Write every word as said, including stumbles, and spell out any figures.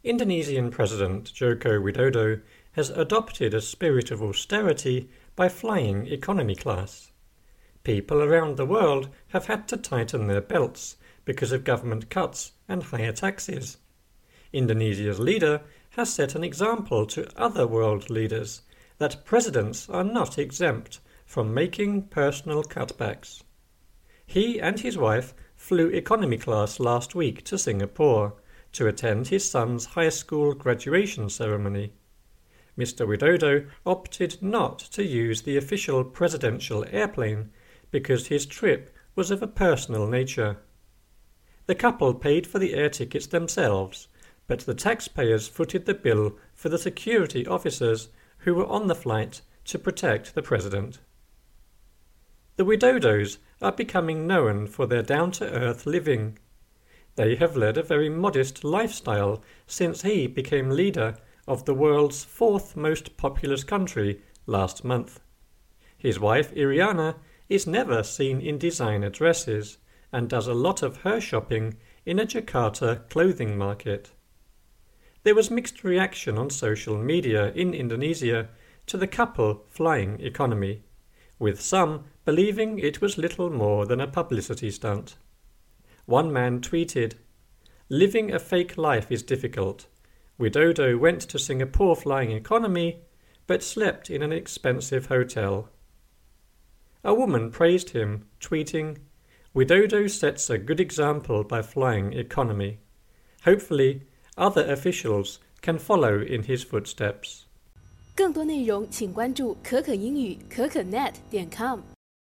Indonesian President Joko Widodo has adopted a spirit of austerity by flying economy class. People around the world have had to tighten their belts because of government cuts and higher taxes. Indonesia's leader has set an example to other world leaders that presidents are not exempt from making personal cutbacks. He and his wife flew economy class last week to Singapore to attend his son's high school graduation ceremony. Mister Widodo opted not to use the official presidential airplane because his trip was of a personal nature. The couple paid for the air tickets themselves, but the taxpayers footed the bill for the security officers who were on the flight to protect the president. The Widodos are becoming known for their down-to-earth living. They have led a very modest lifestyle since he became leader of the world's fourth most populous country last month. His wife Iriana is never seen in designer dresses and does a lot of her shopping in a Jakarta clothing market. There was mixed reaction on social media in Indonesia to the couple flying economy, with some believing it was little more than a publicity stunt. One man tweeted, "Living a fake life is difficult. Widodo went to Singapore flying economy, but slept in an expensive hotel." A woman praised him, tweeting, "Widodo sets a good example by flying economy. Hopefully, other officials can follow in his footsteps." 更多内容请关注可可英语可可 net 点 com。